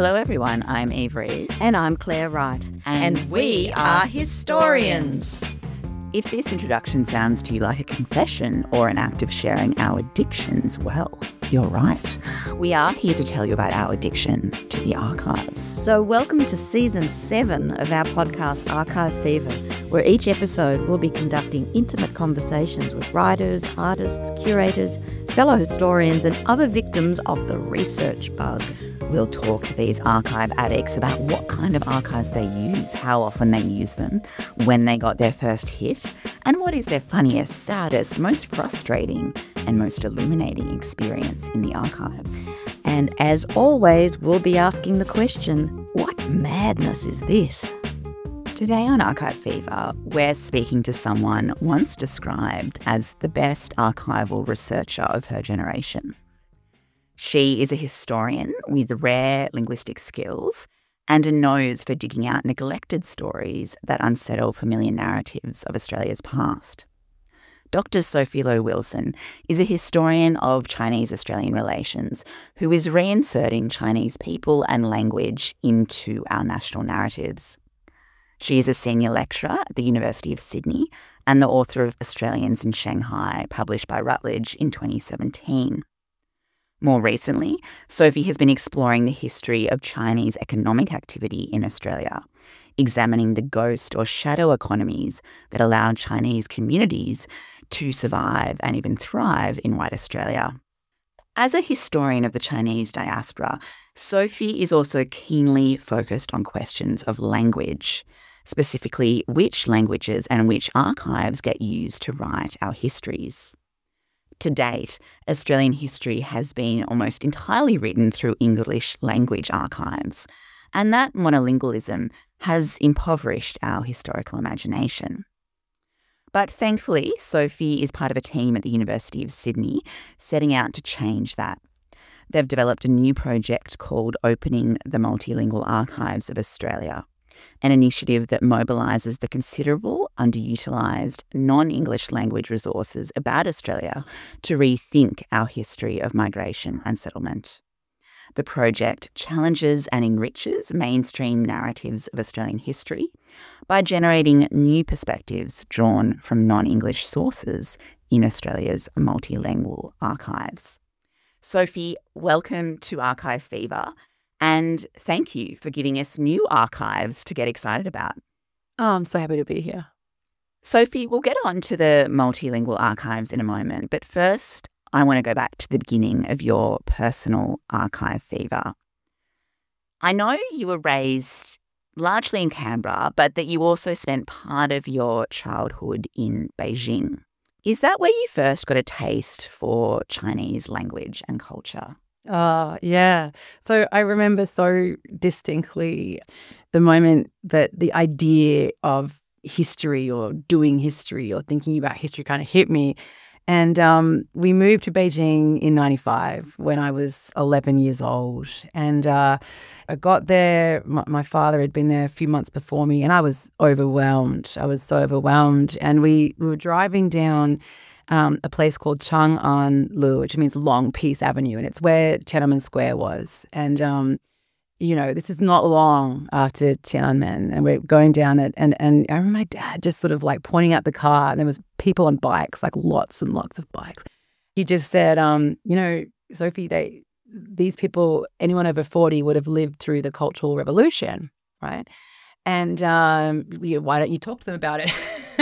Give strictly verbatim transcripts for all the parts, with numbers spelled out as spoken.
Hello everyone, I'm Eve Rees. And I'm Claire Wright. And, and we are historians. If this introduction sounds to you like a confession or an act of sharing our addictions, well, you're right. We are here to tell you about our addiction to the archives. So welcome to season seven of our podcast Archive Fever, where each episode will be conducting intimate conversations with writers, artists, curators, fellow historians and other victims of the research bug. We'll talk to these archive addicts about what kind of archives they use, how often they use them, when they got their first hit, and what is their funniest, saddest, most frustrating and most illuminating experience in the archives. And as always, we'll be asking the question, what madness is this? Today on Archive Fever, we're speaking to someone once described as the best archival researcher of her generation. She is a historian with rare linguistic skills and a nose for digging out neglected stories that unsettle familiar narratives of Australia's past. Doctor Sophie Lowe-Wilson is a historian of Chinese-Australian relations who is reinserting Chinese people and language into our national narratives. She is a senior lecturer at the University of Sydney and the author of Australians in Shanghai, published by Routledge in twenty seventeen. More recently, Sophie has been exploring the history of Chinese economic activity in Australia, examining the ghost or shadow economies that allowed Chinese communities to survive and even thrive in white Australia. As a historian of the Chinese diaspora, Sophie is also keenly focused on questions of language, specifically which languages and which archives get used to write our histories. To date, Australian history has been almost entirely written through English language archives, and that monolingualism has impoverished our historical imagination. But thankfully, Sophie is part of a team at the University of Sydney setting out to change that. They've developed a new project called Opening the Multilingual Archives of Australia, an initiative that mobilises the considerable, underutilised, non-English language resources about Australia to rethink our history of migration and settlement. The project challenges and enriches mainstream narratives of Australian history by generating new perspectives drawn from non-English sources in Australia's multilingual archives. Sophie, welcome to Archive Fever. And thank you for giving us new archives to get excited about. Oh, I'm so happy to be here. Sophie, we'll get on to the multilingual archives in a moment, but first I want to go back to the beginning of your personal archive fever. I know you were raised largely in Canberra, but that you also spent part of your childhood in Beijing. Is that where you first got a taste for Chinese language and culture? Oh, yeah. So I remember so distinctly the moment that the idea of history or doing history or thinking about history kind of hit me. And um, we moved to Beijing in ninety-five when I was eleven years old. And uh, I got there, my, my father had been there a few months before me, and I was overwhelmed. I was so overwhelmed. And we, we were driving down Um, a place called Chang'an Lu, which means Long Peace Avenue, and it's where Tiananmen Square was. And, um, you know, this is not long after Tiananmen, and we're going down it. And, and I remember my dad just sort of like pointing out the car, and there was people on bikes, like lots and lots of bikes. He just said, um, you know, Sophie, they, these people, anyone over forty would have lived through the Cultural Revolution, right? And um, you know, why don't you talk to them about it?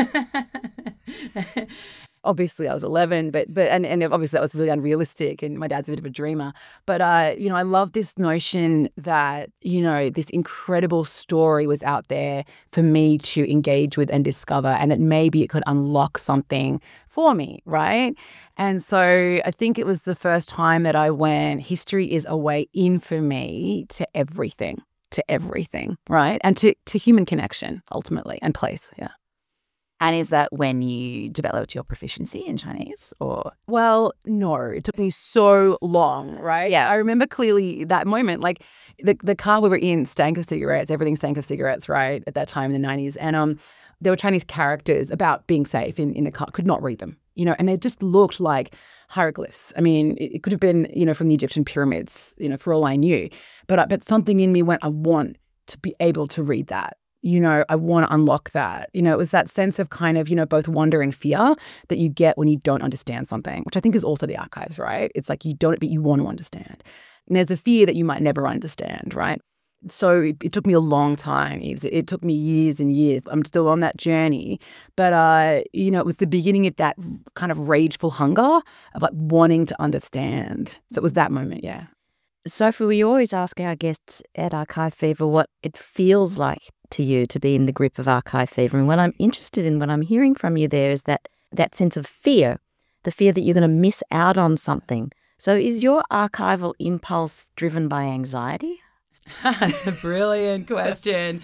Obviously, I was eleven, but but and, and obviously that was really unrealistic. And my dad's a bit of a dreamer. But uh, you know, I love this notion that you know this incredible story was out there for me to engage with and discover, and that maybe it could unlock something for me, right? And so I think it was the first time that I went, history is a way in for me to everything, to everything, right? And to to human connection ultimately and place, yeah. And is that when you developed your proficiency in Chinese or? Well, no, it took me so long, right? Yeah. I remember clearly that moment, like the the car we were in stank of cigarettes, everything stank of cigarettes, right, at that time in the nineties. And um, there were Chinese characters about being safe in, in the car, could not read them. you know, and they just looked like hieroglyphs. I mean, it, it could have been, you know, from the Egyptian pyramids, you know, for all I knew. But, I, but something in me went, I want to be able to read that. You know, I want to unlock that. You know, it was that sense of kind of, you know, both wonder and fear that you get when you don't understand something, which I think is also the archives, right? It's like you don't, but you want to understand. And there's a fear that you might never understand, right? So it, it took me a long time. It, it took me years and years. I'm still on that journey. But, uh, you know, it was the beginning of that kind of rageful hunger of like wanting to understand. So it was that moment, yeah. Sophie, we always ask our guests at Archive Fever what it feels like to you to be in the grip of Archive Fever. And what I'm interested in, what I'm hearing from you there is that that sense of fear, the fear that you're going to miss out on something. So is your archival impulse driven by anxiety? That's a brilliant question.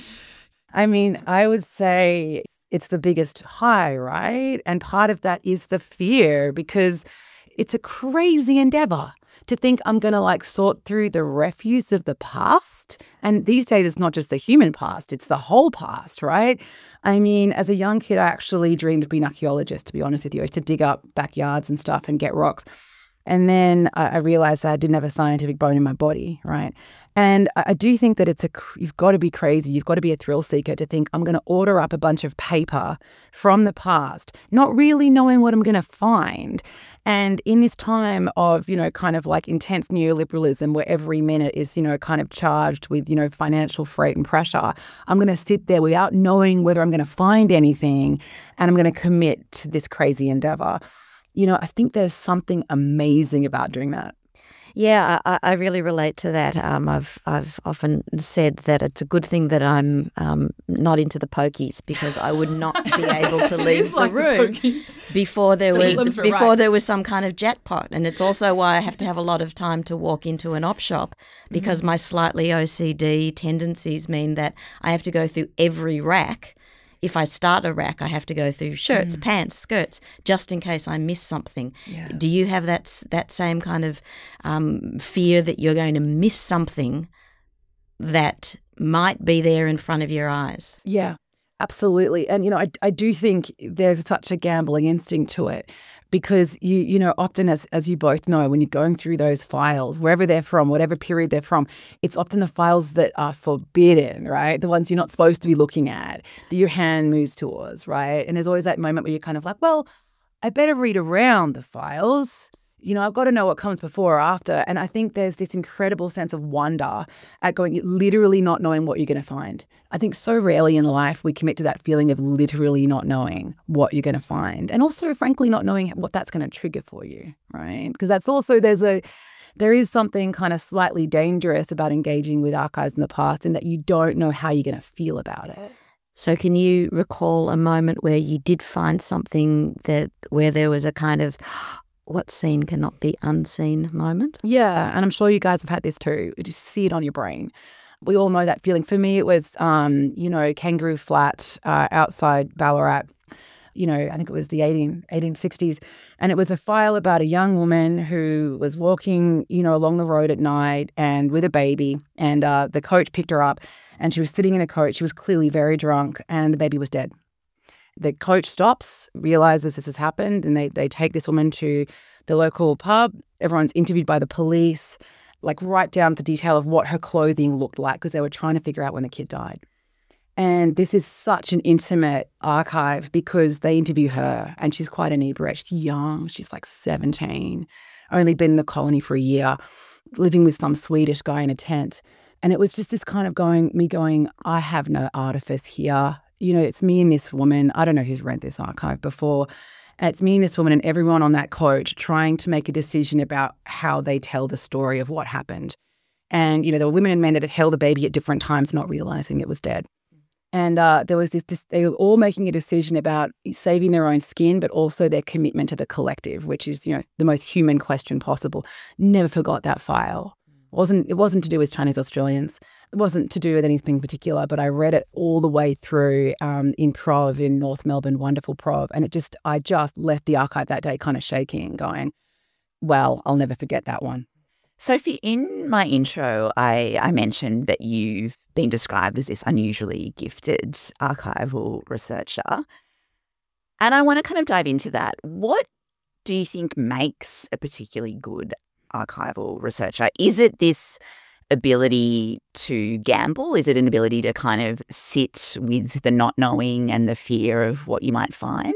I mean, I would say it's the biggest high, right? And part of that is the fear, because it's a crazy endeavor to think I'm going to like sort through the refuse of the past. And these days, it's not just the human past, it's the whole past, right? I mean, as a young kid, I actually dreamed of being an archaeologist, to be honest with you. I used to dig up backyards and stuff and get rocks. And then I, I realized I didn't have a scientific bone in my body, right? And I, I do think that it's a, you've got to be crazy. You've got to be a thrill seeker to think I'm going to order up a bunch of paper from the past, not really knowing what I'm going to find. And in this time of, you know, kind of like intense neoliberalism where every minute is, you know, kind of charged with, you know, financial freight and pressure, I'm going to sit there without knowing whether I'm going to find anything, and I'm going to commit to this crazy endeavor. You know, I think there's something amazing about doing that. Yeah, I, I really relate to that. Um, I've I've often said that it's a good thing that I'm um, not into the pokies, because I would not be able to leave the like room the before there See, was before right. there was some kind of jackpot. And it's also why I have to have a lot of time to walk into an op shop, because mm-hmm. my slightly O C D tendencies mean that I have to go through every rack. If I start a rack, I have to go through shirts, mm. pants, skirts, just in case I miss something. Yeah. Do you have that that same kind of um, fear that you're going to miss something that might be there in front of your eyes? Yeah, absolutely. And, you know, I, I do think there's such a gambling instinct to it, because, you you know, often, as as you both know, when you're going through those files, wherever they're from, whatever period they're from, it's often the files that are forbidden, right? The ones you're not supposed to be looking at, that your hand moves towards, right? And there's always that moment where you're kind of like, well, I better read around the files. You know, I've got to know what comes before or after. And I think there's this incredible sense of wonder at going, literally not knowing what you're going to find. I think so rarely in life we commit to that feeling of literally not knowing what you're going to find. And also, frankly, not knowing what that's going to trigger for you, right? Because that's also, there's a, there is something kind of slightly dangerous about engaging with archives in the past, in that you don't know how you're going to feel about it. So can you recall a moment where you did find something that, where there was a kind of, what seen cannot be unseen moment? Yeah, and I'm sure you guys have had this too. You just see it on your brain. We all know that feeling. For me, it was, um, you know, Kangaroo Flat uh, outside Ballarat. You know, I think it was the eighteen, eighteen sixties. And it was a file about a young woman who was walking, you know, along the road at night and with a baby. And uh, the coach picked her up, and she was sitting in a coach. She was clearly very drunk, and the baby was dead. The coach stops, realizes this has happened, and they, they take this woman to the local pub. Everyone's interviewed by the police, like right down to the detail of what her clothing looked like, because they were trying to figure out when the kid died. And this is such an intimate archive, because they interview her, and she's quite inebriated. She's young. She's like seventeen, only been in the colony for a year, living with some Swedish guy in a tent. And it was just this kind of going, me going, I have no artifice here. You know, it's me and this woman. I don't know who's read this archive before. It's me and this woman and everyone on that coach trying to make a decision about how they tell the story of what happened. And, you know, there were women and men that had held the baby at different times, not realizing it was dead. And uh, there was this, this, they were all making a decision about saving their own skin, but also their commitment to the collective, which is, you know, the most human question possible. Never forgot that file. It wasn't, it wasn't to do with Chinese Australians. It wasn't to do with anything particular, but I read it all the way through um, in Prov in North Melbourne, wonderful Prov. And it just, I just left the archive that day kind of shaking, going, well, I'll never forget that one. Sophie, in my intro, I, I mentioned that you've been described as this unusually gifted archival researcher. And I want to kind of dive into that. What do you think makes a particularly good archival researcher? Is it this ability to gamble? Is it an ability to kind of sit with the not knowing and the fear of what you might find?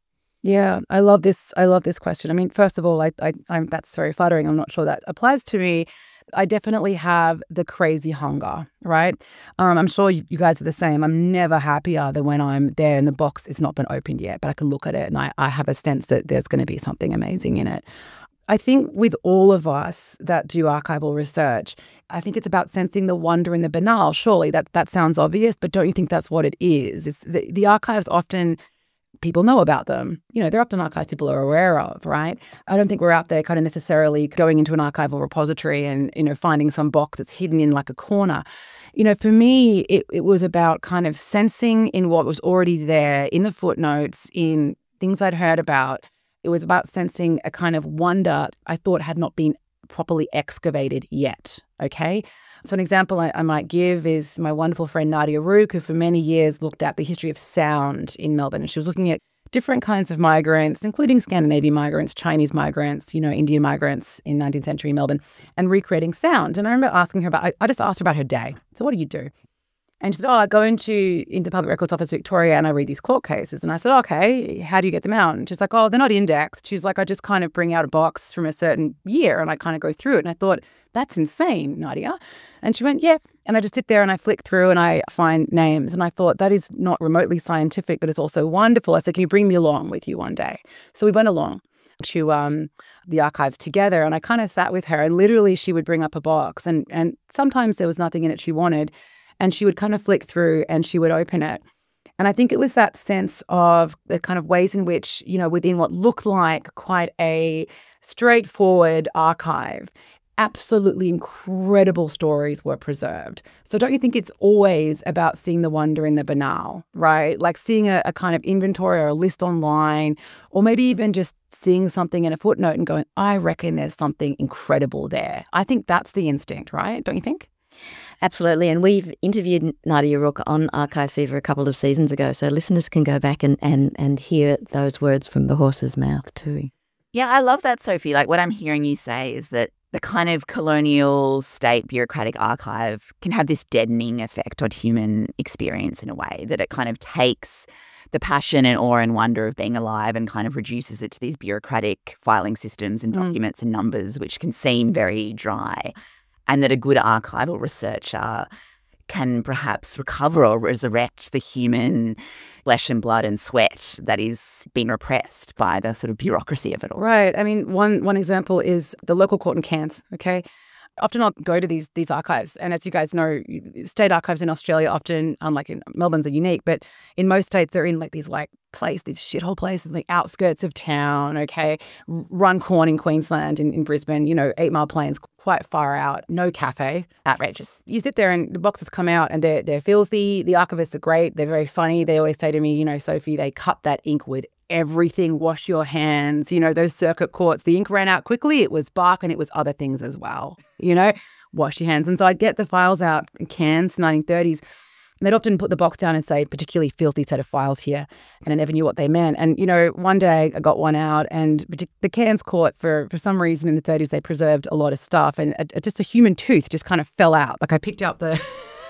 Yeah, I love this. I love this question. I mean, first of all, I, I, I'm that's very flattering. I'm not sure that applies to me. I definitely have the crazy hunger, right? Um, I'm sure you, you guys are the same. I'm never happier than when I'm there and the box has not been opened yet, but I can look at it and I, I have a sense that there's going to be something amazing in it. I think with all of us that do archival research, I think it's about sensing the wonder in the banal. Surely that that sounds obvious, but don't you think that's what it is? It's the, the archives often, people know about them. You know, they're often archives people are aware of, right? I don't think we're out there kind of necessarily going into an archival repository and, you know, finding some box that's hidden in like a corner. You know, for me, it, it was about kind of sensing in what was already there, in the footnotes, in things I'd heard about. It was about sensing a kind of wonder I thought had not been properly excavated yet, okay? So an example I, I might give is my wonderful friend Nadia Rook, who for many years looked at the history of sound in Melbourne. And she was looking at different kinds of migrants, including Scandinavian migrants, Chinese migrants, you know, Indian migrants in nineteenth century Melbourne, and recreating sound. And I remember asking her about, I, I just asked her about her day. So what do you do? And she said, oh, I go into, into Public Records Office Victoria and I read these court cases. And I said, okay, how do you get them out? And she's like, oh, they're not indexed. She's like, I just kind of bring out a box from a certain year and I kind of go through it. And I thought, that's insane, Nadia. And she went, yeah. And I just sit there and I flick through and I find names. And I thought, that is not remotely scientific, but it's also wonderful. I said, can you bring me along with you one day? So we went along to um, the archives together and I kind of sat with her and literally she would bring up a box and, and sometimes there was nothing in it she wanted. And she would kind of flick through and she would open it. And I think it was that sense of the kind of ways in which, you know, within what looked like quite a straightforward archive, absolutely incredible stories were preserved. So don't you think it's always about seeing the wonder in the banal, right? Like seeing a, a kind of inventory or a list online, or maybe even just seeing something in a footnote and going, I reckon there's something incredible there. I think that's the instinct, right? Don't you think? Absolutely. And we've interviewed Nadia Rook on Archive Fever a couple of seasons ago, so listeners can go back and, and, and hear those words from the horse's mouth too. Yeah, I love that, Sophie. Like what I'm hearing you say is that the kind of colonial state bureaucratic archive can have this deadening effect on human experience in a way, that it kind of takes the passion and awe and wonder of being alive and kind of reduces it to these bureaucratic filing systems and documents mm. and numbers, which can seem very dry. And that a good archival researcher can perhaps recover or resurrect the human flesh and blood and sweat that is being repressed by the sort of bureaucracy of it all. Right. I mean, one one example is the local court in Cairns, okay? Often I'll go to these these archives, and as you guys know, state archives in Australia often, unlike in Melbourne's, are unique, but in most states they're in like these like place, these shithole places, like outskirts of town, okay? Runcorn in Queensland, in, in Brisbane, you know, Eight Mile Plains, quite far out, no cafe. Outrageous. You sit there and the boxes come out and they're, they're filthy. The archivists are great. They're very funny. They always say to me, you know, Sophie, they cut that ink with everything, wash your hands, you know, those circuit courts, the ink ran out quickly. It was bark and it was other things as well, you know, wash your hands. And so I'd get the files out in Cairns, nineteen thirties. And they'd often put the box down and say, particularly filthy set of files here. And I never knew what they meant. And, you know, one day I got one out and the Cairns court, for, for some reason in the thirties, they preserved a lot of stuff. And a, a, just a human tooth just kind of fell out. Like I picked up the,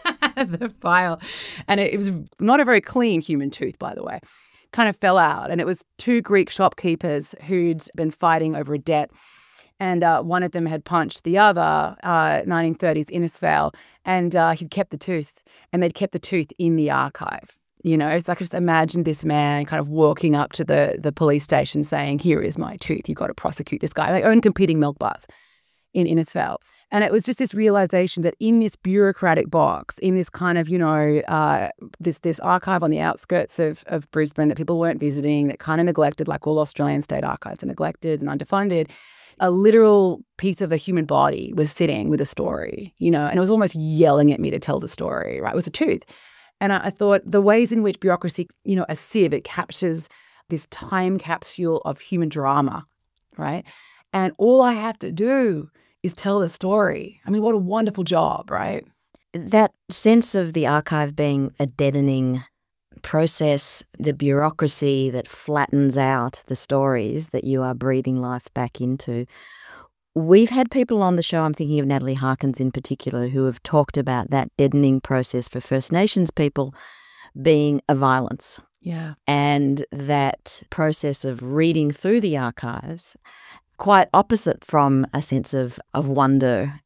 the file and it, it was not a very clean human tooth, by the way, kind of fell out. And it was two Greek shopkeepers who'd been fighting over a debt. And uh, one of them had punched the other, uh, nineteen thirties Innisfail, and uh, he'd kept the tooth, and they'd kept the tooth in the archive. You know, it's like I just imagine this man kind of walking up to the the police station saying, "Here is my tooth. You got to prosecute this guy." They own competing milk bars in Innisfail, and it was just this realization that in this bureaucratic box, in this kind of you know uh, this this archive on the outskirts of of Brisbane that people weren't visiting, that kind of neglected, like all Australian state archives are neglected and underfunded. A literal piece of a human body was sitting with a story, you know, and it was almost yelling at me to tell the story, right? It was a tooth. And I, I thought the ways in which bureaucracy, you know, a sieve, it captures this time capsule of human drama, right? And all I have to do is tell the story. I mean, what a wonderful job, right? That sense of the archive being a deadening process, the bureaucracy that flattens out the stories that you are breathing life back into. We've had people on the show, I'm thinking of Natalie Harkins in particular, who have talked about that deadening process for First Nations people being a violence. Yeah. And that process of reading through the archives, quite opposite from a sense of, of wonder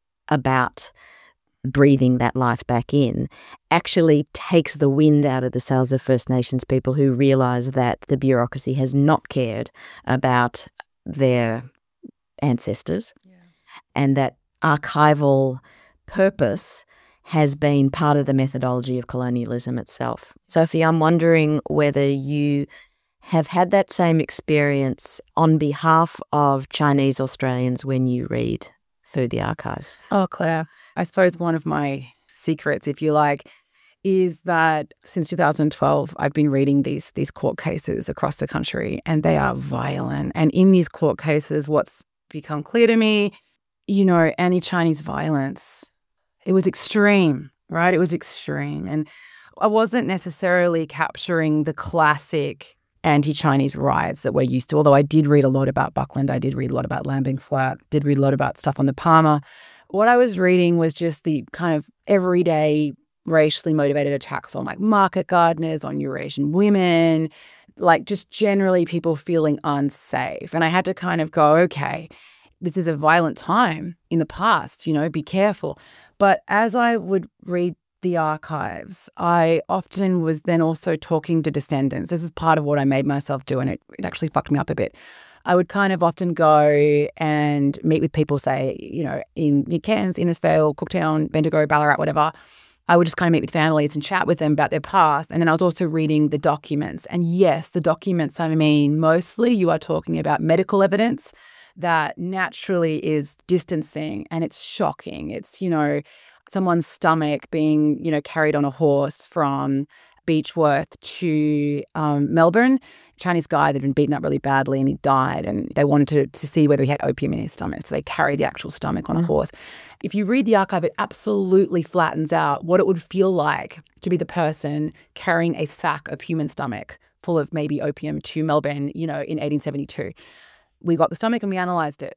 about breathing that life back in, actually takes the wind out of the sails of First Nations people who realise that the bureaucracy has not cared about their ancestors, yeah. and that archival purpose has been part of the methodology of colonialism itself. Sophie, I'm wondering whether you have had that same experience on behalf of Chinese Australians when you read through the archives. Oh, Claire, I suppose one of my secrets, if you like, is that since two thousand twelve, I've been reading these these court cases across the country, and they are violent. And in these court cases, what's become clear to me, you know, anti-Chinese violence, it was extreme, right? It was extreme. And I wasn't necessarily capturing the classic anti-Chinese riots that we're used to, although I did read a lot about Buckland, I did read a lot about Lambing Flat, did read a lot about stuff on the Palmer. What I was reading was just the kind of everyday racially motivated attacks on like market gardeners, on Eurasian women, like just generally people feeling unsafe. And I had to kind of go, okay, this is a violent time in the past, you know, be careful. But as I would read the archives, I often was then also talking to descendants. This is part of what I made myself do, and it, it actually fucked me up a bit. I would kind of often go and meet with people, say, you know, in New Cairns, Innisfail, Cooktown, Bendigo, Ballarat, whatever. I would just kind of meet with families and chat with them about their past. And then I was also reading the documents. And yes, the documents, I mean, mostly you are talking about medical evidence that naturally is distancing, and it's shocking. It's, you know, someone's stomach being, you know, carried on a horse from Beechworth to um, Melbourne. Chinese guy that had been beaten up really badly and he died, and they wanted to, to see whether he had opium in his stomach. So they carried the actual stomach on a horse. If you read the archive, it absolutely flattens out what it would feel like to be the person carrying a sack of human stomach full of maybe opium to Melbourne, you know, in eighteen seventy-two. We got the stomach and we analysed it.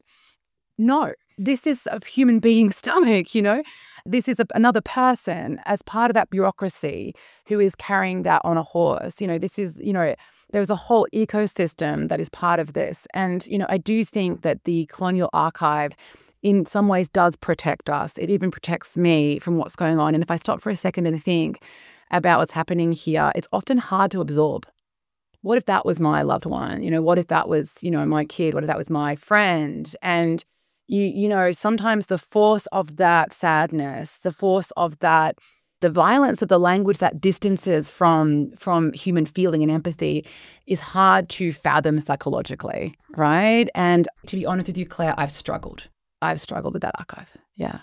No, this is a human being's stomach, you know. This is a, another person as part of that bureaucracy who is carrying that on a horse. You know, this is, you know, there's a whole ecosystem that is part of this. And, you know, I do think that the Colonial Archive in some ways does protect us. It even protects me from what's going on. And if I stop for a second and think about what's happening here, it's often hard to absorb. What if that was my loved one? You know, what if that was, you know, my kid? What if that was my friend? And You you know, sometimes the force of that sadness, the force of that, the violence of the language that distances from from human feeling and empathy is hard to fathom psychologically, right? And to be honest with you, Claire, I've struggled. I've struggled with that archive. Yeah.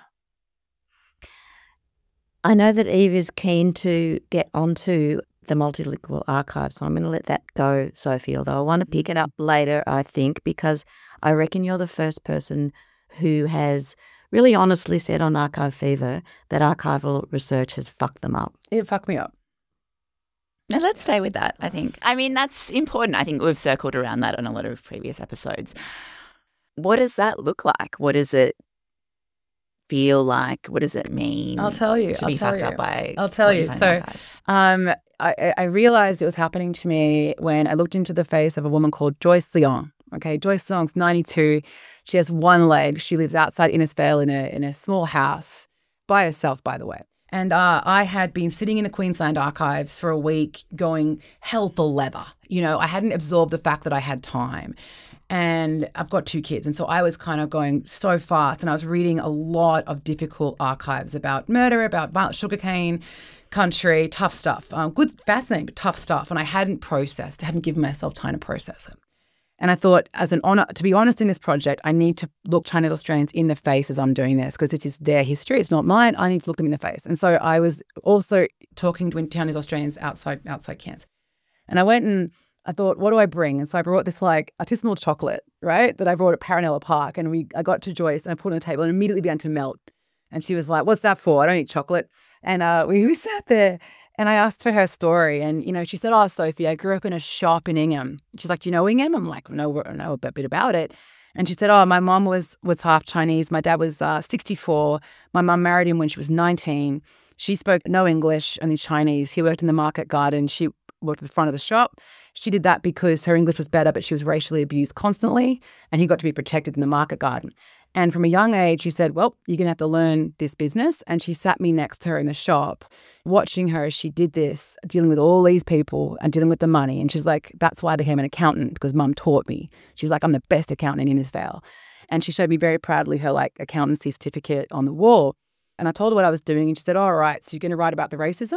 I know that Eve is keen to get onto the multilingual archive, so I'm going to let that go, Sophie, although I want to pick it up later, I think, because I reckon you're the first person who has really honestly said on Archive Fever that archival research has fucked them up. It fucked me up. Now let's stay with that, I think. I mean, that's important. I think we've circled around that on a lot of previous episodes. What does that look like? What does it feel like? What does it mean? I'll tell you. To I'll be tell fucked you. up by I'll tell you. you So um, I, I realized it was happening to me when I looked into the face of a woman called Joyce Leong. Okay, Joyce Leong's ninety-two. She has one leg. She lives outside Innisfail in a in a small house by herself, by the way. And uh, I had been sitting in the Queensland archives for a week going hell for leather. You know, I hadn't absorbed the fact that I had time. And I've got two kids. And so I was kind of going so fast. And I was reading a lot of difficult archives about murder, about violent sugarcane country, tough stuff. Um, good, fascinating, but tough stuff. And I hadn't processed, I hadn't given myself time to process it. And I thought, as an honour, to be honest in this project, I need to look Chinese Australians in the face as I'm doing this, because this is their history. It's not mine. I need to look them in the face. And so I was also talking to Chinese Australians outside outside Cairns. And I went and I thought, what do I bring? And so I brought this like artisanal chocolate, right, that I brought at Paranella Park. And we, I got to Joyce and I put it on the table and immediately began to melt. And she was like, what's that for? I don't eat chocolate. And uh, we, we sat there And I asked for her story, and, you know, she said, oh, Sophie, I grew up in a shop in Ingham. She's like, do you know Ingham? I'm like, no, I know a bit about it. And she said, oh, my mom was was half Chinese. My dad was uh, sixty-four. My mom married him when she was nineteen. She spoke no English, only Chinese. He worked in the market garden. She worked at the front of the shop. She did that because her English was better, but she was racially abused constantly, and he got to be protected in the market garden. And from a young age, she said, well, you're going to have to learn this business. And she sat me next to her in the shop, watching her as she did this, dealing with all these people and dealing with the money. And she's like, that's why I became an accountant, because mum taught me. She's like, I'm the best accountant in Innisfail. And she showed me very proudly her like accountancy certificate on the wall. And I told her what I was doing. And she said, oh, all right, so you're going to write about the racism?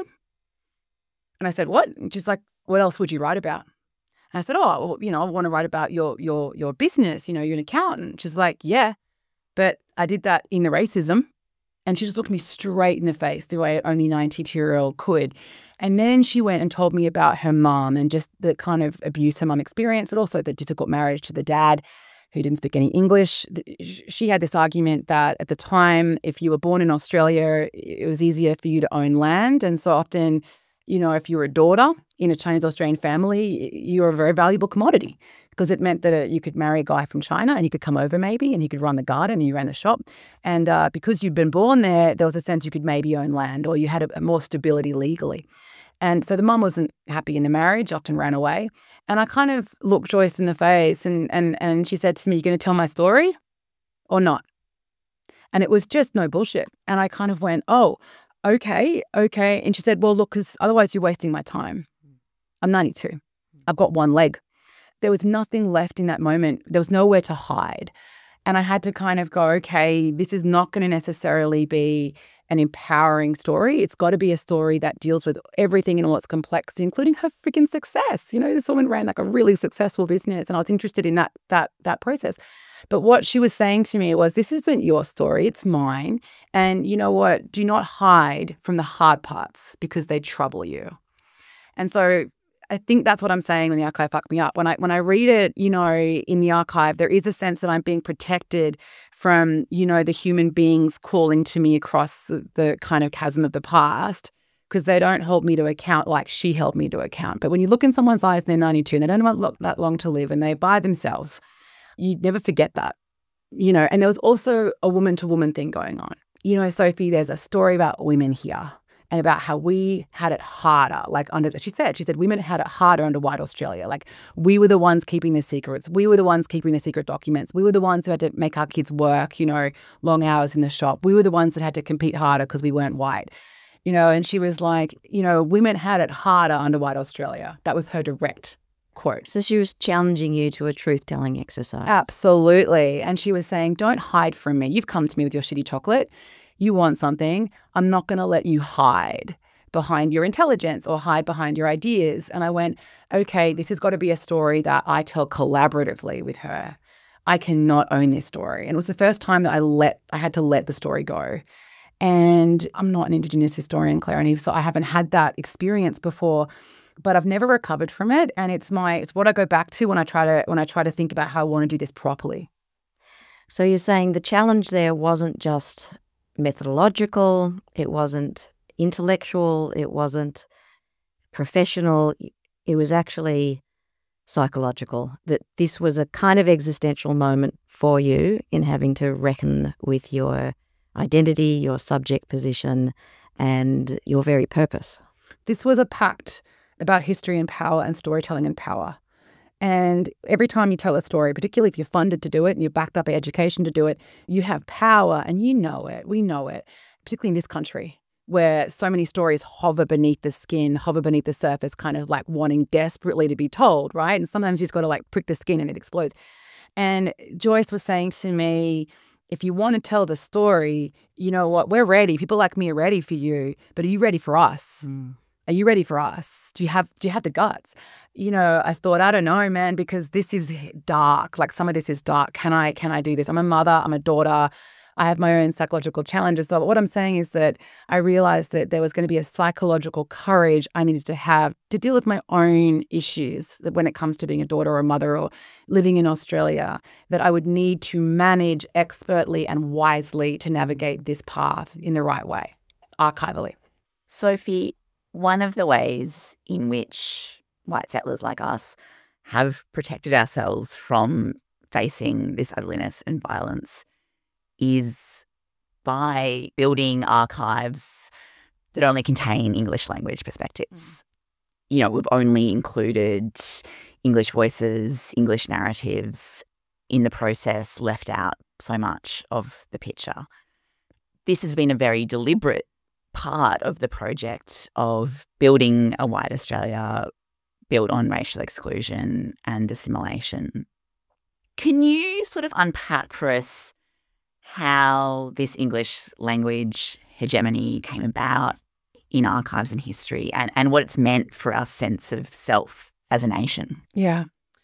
And I said, what? And she's like, what else would you write about? And I said, oh, well, you know, I want to write about your your your business. You know, you're an accountant. She's like, yeah. But I did that in the racism. And she just looked me straight in the face the way only ninety-two-year-old could. And then she went and told me about her mom and just the kind of abuse her mom experienced, but also the difficult marriage to the dad who didn't speak any English. She had this argument that at the time, if you were born in Australia, it was easier for you to own land. And so often, you know, if you were a daughter in a Chinese-Australian family, you were a very valuable commodity, because it meant that uh, you could marry a guy from China and he could come over maybe and he could run the garden and you ran the shop. And uh, because you'd been born there, there was a sense you could maybe own land, or you had a, a more stability legally. And so the mum wasn't happy in the marriage, often ran away. And I kind of looked Joyce in the face and and and she said to me, you're going to tell my story or not? And it was just no bullshit. And I kind of went, oh, okay, okay. And she said, well, look, because otherwise you're wasting my time. I'm ninety-two. I've got one leg. There was nothing left in that moment. There was nowhere to hide. And I had to kind of go, okay, this is not going to necessarily be an empowering story. It's got to be a story that deals with everything in all its complexity, including her freaking success. You know, this woman ran like a really successful business, and I was interested in that that that process. But what she was saying to me was, this isn't your story, it's mine. And you know what? Do not hide from the hard parts, because they trouble you. And so I think that's what I'm saying when the archive fucked me up. When I when I read it, you know, in the archive, there is a sense that I'm being protected from, you know, the human beings calling to me across the, the kind of chasm of the past, because they don't hold me to account like she held me to account. But when you look in someone's eyes and they're ninety-two and they don't want that long to live and they're by themselves, you never forget that, you know. And there was also a woman-to-woman thing going on. You know, Sophie, there's a story about women here, and about how we had it harder, like under, she said, she said, women had it harder under white Australia. Like, we were the ones keeping the secrets. We were the ones keeping the secret documents. We were the ones who had to make our kids work, you know, long hours in the shop. We were the ones that had to compete harder because we weren't white, you know. And she was like, you know, women had it harder under white Australia. That was her direct quote. So she was challenging you to a truth-telling exercise. Absolutely. And she was saying, don't hide from me. You've come to me with your shitty chocolate. You want something. I'm not going to let you hide behind your intelligence or hide behind your ideas. And I went, okay, this has got to be a story that I tell collaboratively with her. I cannot own this story. And it was the first time that I let, I had to let the story go. And I'm not an Indigenous historian, Claire and Eve, so I haven't had that experience before, but I've never recovered from it. And it's my, it's what I go back to when I try to, when I try to think about how I want to do this properly. So you're saying the challenge there wasn't just methodological, it wasn't intellectual, it wasn't professional, it was actually psychological, that this was a kind of existential moment for you in having to reckon with your identity, your subject position, and your very purpose. This was a pact about history and power and storytelling and power. And every time you tell a story, particularly if you're funded to do it and you're backed up by education to do it, you have power, and you know it. We know it, particularly in this country where so many stories hover beneath the skin, hover beneath the surface, kind of like wanting desperately to be told, right? And sometimes you just got to like prick the skin and it explodes. And Joyce was saying to me, if you want to tell the story, you know what, we're ready. People like me are ready for you, but are you ready for us? Mm. Are you ready for us? Do you have do you have the guts? You know, I thought, I don't know, man, because this is dark. Like, some of this is dark. Can I can I do this? I'm a mother. I'm a daughter. I have my own psychological challenges. So what I'm saying is that I realized that there was going to be a psychological courage I needed to have to deal with my own issues when it comes to being a daughter or a mother or living in Australia, that I would need to manage expertly and wisely to navigate this path in the right way, archivally. Sophie, One of the ways in which white settlers like us have protected ourselves from facing this ugliness and violence is by building archives that only contain English language perspectives. Mm. You know, we've only included English voices, English narratives, in the process left out so much of the picture. This has been a very deliberate part of the project of building a white Australia built on racial exclusion and assimilation. Can you sort of unpack for us how this English language hegemony came about in archives and history and, and what it's meant for our sense of self as a nation? Yeah.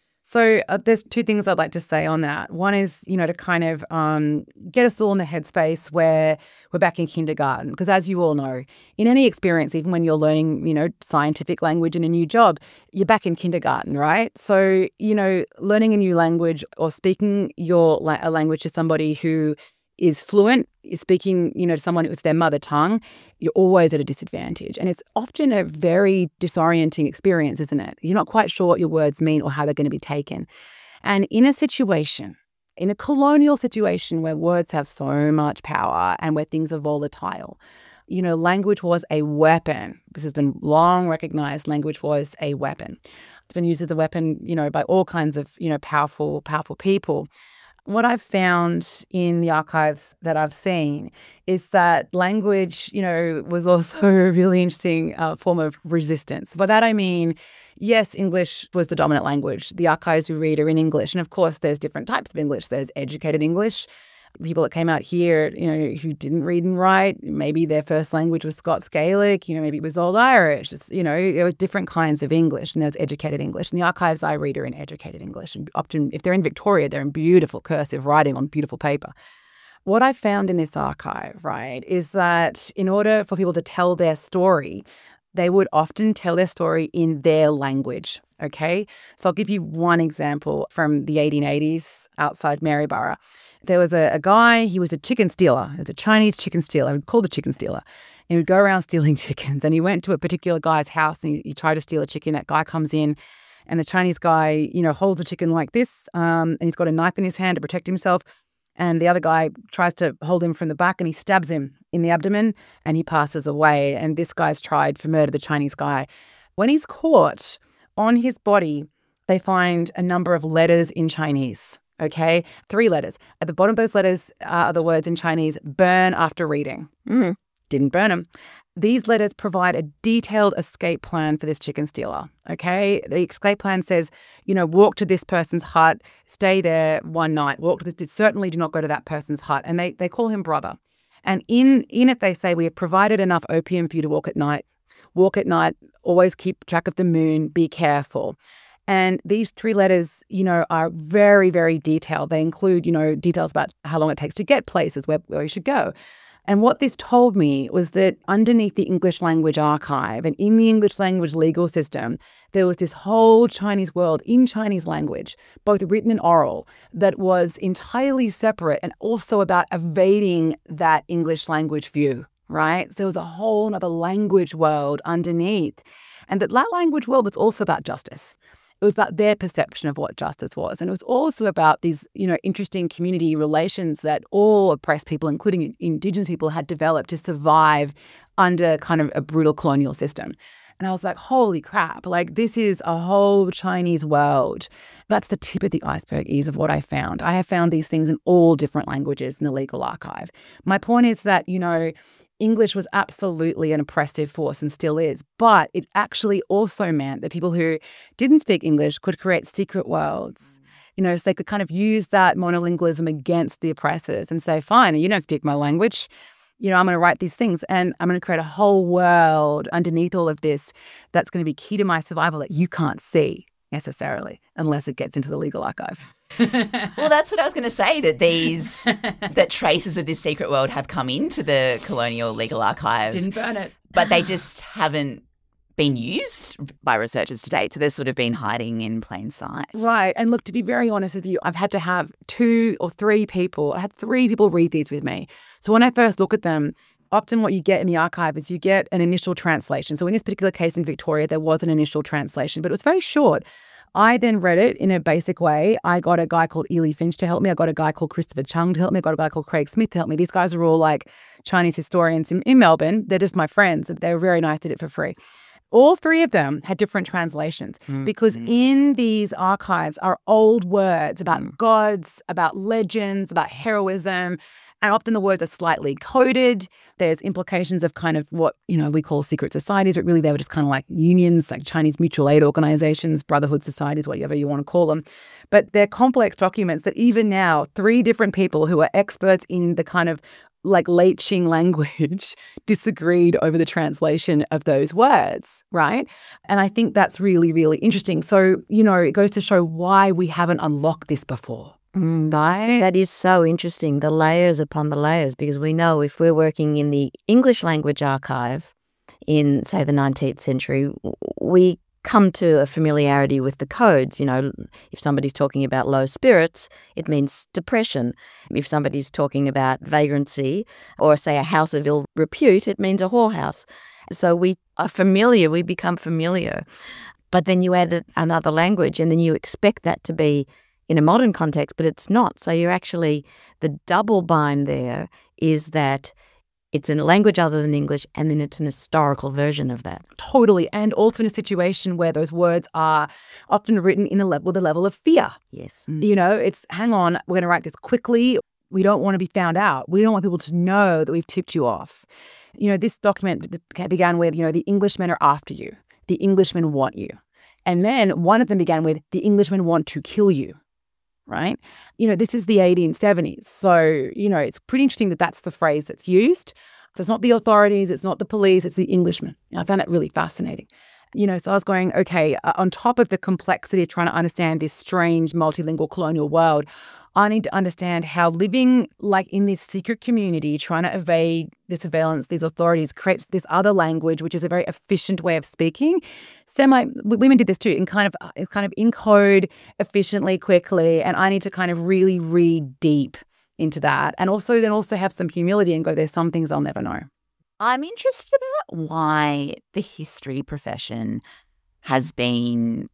So uh, there's two things I'd like to say on that. One is, you know, to kind of um, get us all in the headspace where we're back in kindergarten. Because as you all know, in any experience, even when you're learning, you know, scientific language in a new job, you're back in kindergarten, right? So, you know, learning a new language or speaking your la- a language to somebody who is fluent, is speaking, you know, to someone who's their mother tongue, you're always at a disadvantage. And it's often a very disorienting experience, isn't it? You're not quite sure what your words mean or how they're going to be taken. And in a situation, in a colonial situation where words have so much power and where things are volatile, you know, language was a weapon. This has been long recognized. Language was a weapon. It's been used as a weapon, you know, by all kinds of, you know, powerful, powerful people. What I've found in the archives that I've seen is that language, you know, was also a really interesting uh, form of resistance. By that I mean, yes, English was the dominant language. The archives we read are in English. And of course, there's different types of English. There's educated English. People that came out here, you know, who didn't read and write, maybe their first language was Scots Gaelic, you know, maybe it was Old Irish. It's, you know, there were different kinds of English, and there was educated English. And the archives I read are in educated English. And often, if they're in Victoria, they're in beautiful cursive writing on beautiful paper. What I found in this archive, right, is that in order for people to tell their story, they would often tell their story in their language, okay? So I'll give you one example from the eighteen eighties outside Maryborough. There was a, a guy, he was a chicken stealer. He was a Chinese chicken stealer, called a chicken stealer. And he would go around stealing chickens. And he went to a particular guy's house and he, he tried to steal a chicken. That guy comes in and the Chinese guy, you know, holds a chicken like this um, and he's got a knife in his hand to protect himself. And the other guy tries to hold him from the back and he stabs him in the abdomen and he passes away. And this guy's tried for murder, the Chinese guy. When he's caught, on his body, they find a number of letters in Chinese. Okay, three letters. At the bottom of those letters are the words in Chinese, burn after reading. Mm, didn't burn them. These letters provide a detailed escape plan for this chicken stealer. Okay, the escape plan says, you know, walk to this person's hut, stay there one night, walk to this, certainly do not go to that person's hut. And they they call him brother. And in, in it, they say, we have provided enough opium for you to walk at night. Walk at night, always keep track of the moon, be careful. And these three letters, you know, are very, very detailed. They include, you know, details about how long it takes to get places, where, where you should go. And what this told me was that underneath the English language archive and in the English language legal system, there was this whole Chinese world in Chinese language, both written and oral, that was entirely separate and also about evading that English language view, right? So there was a whole other language world underneath. And that, that language world was also about justice. It was about their perception of what justice was. And it was also about these, you know, interesting community relations that all oppressed people, including Indigenous people, had developed to survive under kind of a brutal colonial system. And I was like, holy crap, like this is a whole Chinese world. That's the tip of the iceberg is of what I found. I have found these things in all different languages in the legal archive. My point is that, you know, English was absolutely an oppressive force and still is, but it actually also meant that people who didn't speak English could create secret worlds. You know, so they could kind of use that monolingualism against the oppressors and say, fine, you don't speak my language. You know, I'm going to write these things and I'm going to create a whole world underneath all of this that's going to be key to my survival that you can't see necessarily unless it gets into the legal archive. Well, that's what I was going to say, that these, that traces of this secret world have come into the colonial legal archive. Didn't burn it. But they just haven't been used by researchers to date. So they've sort of been hiding in plain sight. Right. And look, to be very honest with you, I've had to have two or three people, I had three people read these with me. So when I first look at them, often what you get in the archive is you get an initial translation. So in this particular case in Victoria, there was an initial translation, but it was very short. I then read it in a basic way. I got a guy called Ely Finch to help me. I got a guy called Christopher Chung to help me. I got a guy called Craig Smith to help me. These guys are all like Chinese historians in, in Melbourne. They're just my friends. They were very nice, did it for free. All three of them had different translations mm-hmm. because in these archives are old words about mm-hmm. gods, about legends, about heroism. And often the words are slightly coded. There's implications of kind of what, you know, we call secret societies, but really they were just kind of like unions, like Chinese mutual aid organizations, brotherhood societies, whatever you want to call them. But they're complex documents that even now, three different people who are experts in the kind of like late Qing language disagreed over the translation of those words, right? And I think that's really, really interesting. So, you know, it goes to show why we haven't unlocked this before. Mm, right. That is so interesting, the layers upon the layers, because we know if we're working in the English language archive in, say, the nineteenth century, we come to a familiarity with the codes. You know, if somebody's talking about low spirits, it means depression. If somebody's talking about vagrancy or, say, a house of ill repute, it means a whorehouse. So we are familiar, we become familiar. But then you add another language and then you expect that to be in a modern context, but it's not. So you're actually, the double bind there is that it's in a language other than English, and then it's an historical version of that. Totally. And also in a situation where those words are often written in a level, with a level of fear. Yes. Mm. You know, it's, hang on, we're going to write this quickly. We don't want to be found out. We don't want people to know that we've tipped you off. You know, this document began with, you know, the Englishmen are after you. The Englishmen want you. And then one of them began with, the Englishmen want to kill you. Right? You know, this is the eighteen seventies. So, you know, it's pretty interesting that that's the phrase that's used. So it's not the authorities, it's not the police, it's the Englishmen. I found that really fascinating. You know, so I was going, okay, uh, on top of the complexity of trying to understand this strange multilingual colonial world, I need to understand how living like in this secret community, trying to evade the surveillance, these authorities, creates this other language, which is a very efficient way of speaking. Semi, women did this too, in kind of, it's kind of encode efficiently, quickly, and I need to kind of really read deep into that, and also then also have some humility and go, there's some things I'll never know. I'm interested about why the history profession has been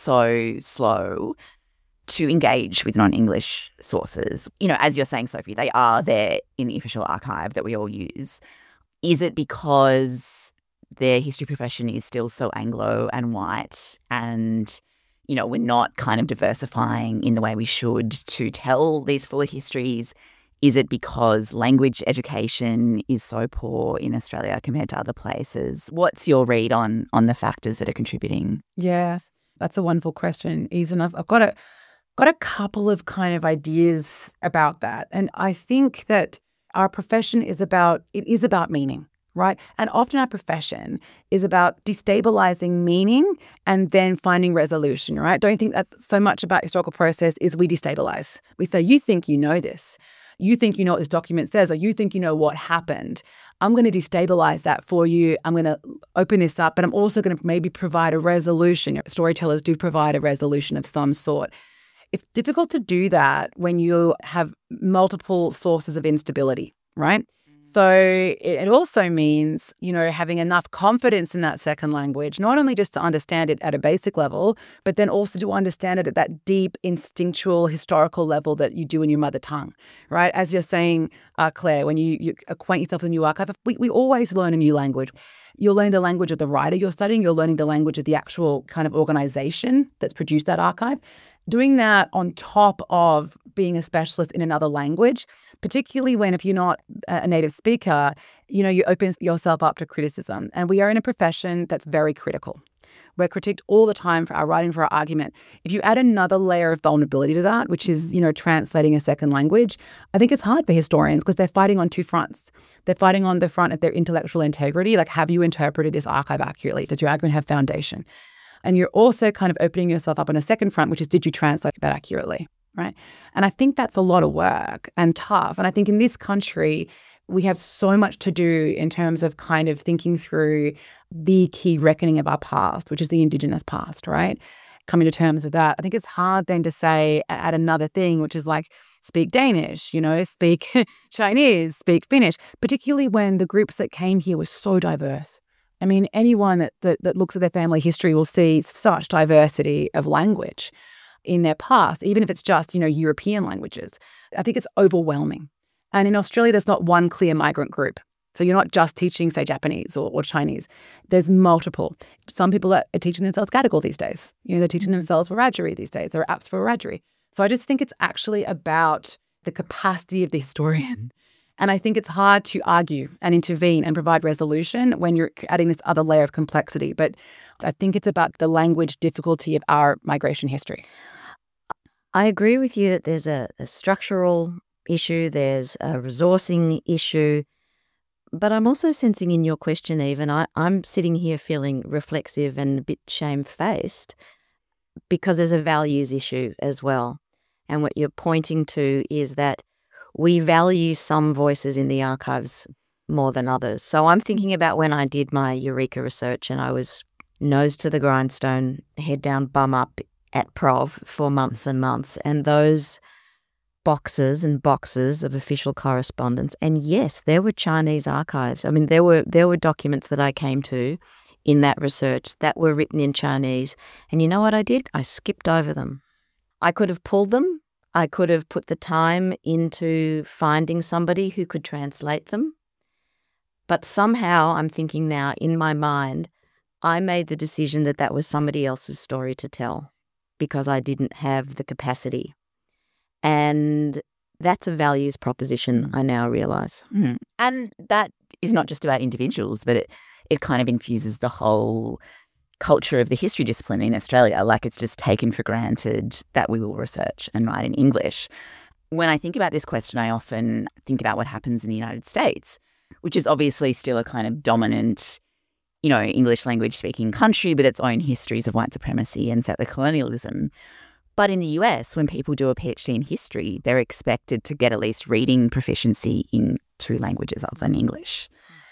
so slow to engage with non-English sources. You know, as you're saying, Sophie, they are there in the official archive that we all use. Is it because their history profession is still so Anglo and white, and, you know, we're not kind of diversifying in the way we should to tell these fuller histories? Is it because language education is so poor in Australia compared to other places? What's your read on on the factors that are contributing? Yes, that's a wonderful question, Ethan. I've, I've got a got a couple of kind of ideas about that, and I think that our profession is about it is about meaning, right? And often our profession is about destabilizing meaning and then finding resolution, right? Don't think that so much about historical process is we destabilize. We say, you think you know this. You think you know what this document says, or you think you know what happened. I'm going to destabilize that for you. I'm going to open this up, but I'm also going to maybe provide a resolution. Storytellers do provide a resolution of some sort. It's difficult to do that when you have multiple sources of instability, right? So it also means, you know, having enough confidence in that second language, not only just to understand it at a basic level, but then also to understand it at that deep, instinctual, historical level that you do in your mother tongue, right? As you're saying, uh, Claire, when you, you acquaint yourself with a new archive, we, we always learn a new language. You'll learn the language of the writer you're studying. You're learning the language of the actual kind of organization that's produced that archive. Doing that on top of being a specialist in another language, particularly when if you're not a native speaker, you know, you open yourself up to criticism. And we are in a profession that's very critical. We're critiqued all the time for our writing, for our argument. If you add another layer of vulnerability to that, which is, you know, translating a second language, I think it's hard for historians because they're fighting on two fronts. They're fighting on the front of their intellectual integrity, like, have you interpreted this archive accurately? Does your argument have foundation? And you're also kind of opening yourself up on a second front, which is, did you translate that accurately, right? And I think that's a lot of work and tough. And I think in this country, we have so much to do in terms of kind of thinking through the key reckoning of our past, which is the Indigenous past, right? coming to terms with that. I think it's hard then to say at another thing, which is like speak Danish, you know, speak Chinese, speak Finnish, particularly when the groups that came here were so diverse. I mean, anyone that, that, that looks at their family history will see such diversity of language in their past, even if it's just, you know, European languages. I think it's overwhelming. And in Australia, there's not one clear migrant group. So you're not just teaching, say, Japanese or, or Chinese. There's multiple. Some people are teaching themselves Gadigal these days. You know, they're teaching themselves Wiradjuri these days. There are apps for Wiradjuri. So I just think it's actually about the capacity of the historian. And I think it's hard to argue and intervene and provide resolution when you're adding this other layer of complexity. But I think it's about the language difficulty of our migration history. I agree with you that there's a, a structural issue, there's a resourcing issue. But I'm also sensing in your question, even, I, I'm sitting here feeling reflexive and a bit shamefaced because there's a values issue as well. And what you're pointing to is that we value some voices in the archives more than others. So I'm thinking about when I did my Eureka research and I was nose to the grindstone, head down, bum up at Prov for months and months. And those boxes and boxes of official correspondence. And yes, there were Chinese archives. I mean, there were there were documents that I came to in that research that were written in Chinese. And you know what I did? I skipped over them. I could have pulled them. I could have put the time into finding somebody who could translate them. But somehow I'm thinking now in my mind, I made the decision that that was somebody else's story to tell because I didn't have the capacity. And that's a values proposition, I now realise. Mm. And that is not just about individuals, but it, it kind of infuses the whole culture of the history discipline in Australia. Like, it's just taken for granted that we will research and write in English. When I think about this question, I often think about what happens in the United States, which is obviously still a kind of dominant, you know, English language speaking country with its own histories of white supremacy and settler colonialism. But in the U S, when people do a PhD in history, they're expected to get at least reading proficiency in two languages other than English.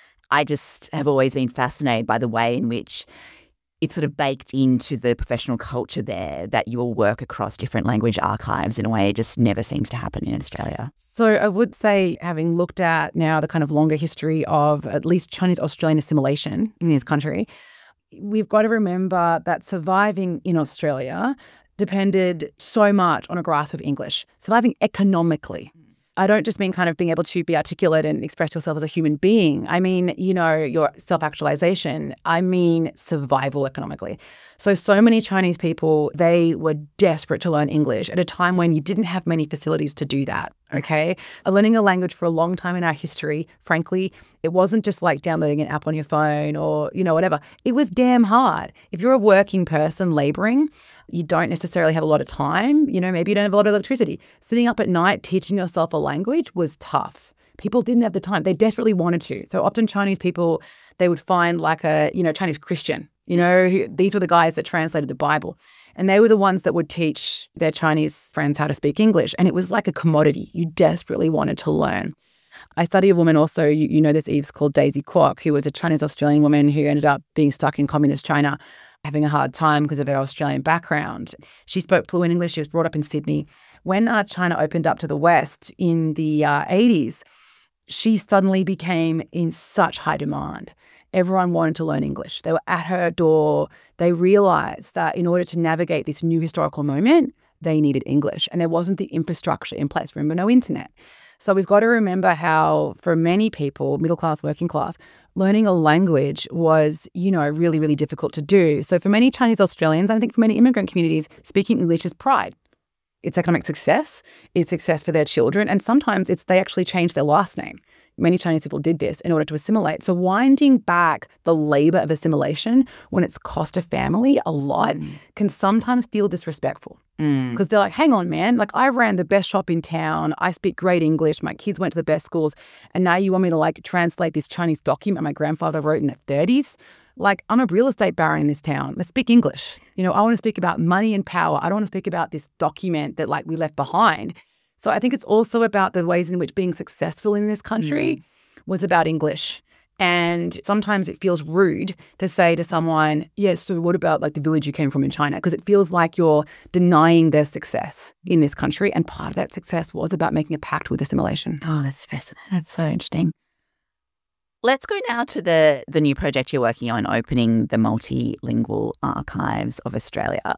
I just have always been fascinated by the way in which it's sort of baked into the professional culture there that you will work across different language archives in a way it just never seems to happen in Australia. So I would say, having looked at now the kind of longer history of at least Chinese-Australian assimilation in this country, we've got to remember that surviving in Australia depended so much on a grasp of English, surviving economically. I don't just mean kind of being able to be articulate and express yourself as a human being. I mean, you know, your self-actualization. I mean survival economically. So, so many Chinese people, they were desperate to learn English at a time when you didn't have many facilities to do that, okay? Learning a language for a long time in our history, frankly, it wasn't just like downloading an app on your phone or, you know, whatever. It was damn hard. If you're a working person laboring, you don't necessarily have a lot of time. You know, maybe you don't have a lot of electricity. Sitting up at night teaching yourself a language was tough. People didn't have the time. They desperately wanted to. So often Chinese people, they would find like a, you know, Chinese Christian. You know, who, these were the guys that translated the Bible. And they were the ones that would teach their Chinese friends how to speak English. And it was like a commodity. You desperately wanted to learn. I study a woman also, you, you know this, Eves, called Daisy Kwok, who was a Chinese-Australian woman who ended up being stuck in communist China, having a hard time because of her Australian background. She spoke fluent English. She was brought up in Sydney. When uh, China opened up to the West in the uh, eighties, she suddenly became in such high demand. Everyone wanted to learn English. They were at her door. They realized that in order to navigate this new historical moment, they needed English. And there wasn't the infrastructure in place. Remember, no internet. So we've got to remember how, for many people, middle class, working class, learning a language was, you know, really, really difficult to do. So for many Chinese Australians, I think for many immigrant communities, speaking English is pride. It's economic success. It's success for their children. And sometimes it's they actually change their last name. Many Chinese people did this in order to assimilate. So winding back the labor of assimilation when it's cost a family a lot mm. can sometimes feel disrespectful. Because mm. they're like, hang on, man, like I ran the best shop in town. I speak great English. My kids went to the best schools. And now you want me to like translate this Chinese document my grandfather wrote in the thirties? Like, I'm a real estate baron in this town. Let's speak English. You know, I want to speak about money and power. I don't want to speak about this document that like we left behind. So I think it's also about the ways in which being successful in this country mm. was about English. And sometimes it feels rude to say to someone, yeah, so what about like the village you came from in China? Because it feels like you're denying their success in this country. And part of that success was about making a pact with assimilation. Oh, that's fascinating. That's so interesting. Let's go now to the, the new project you're working on, opening the Multilingual Archives of Australia.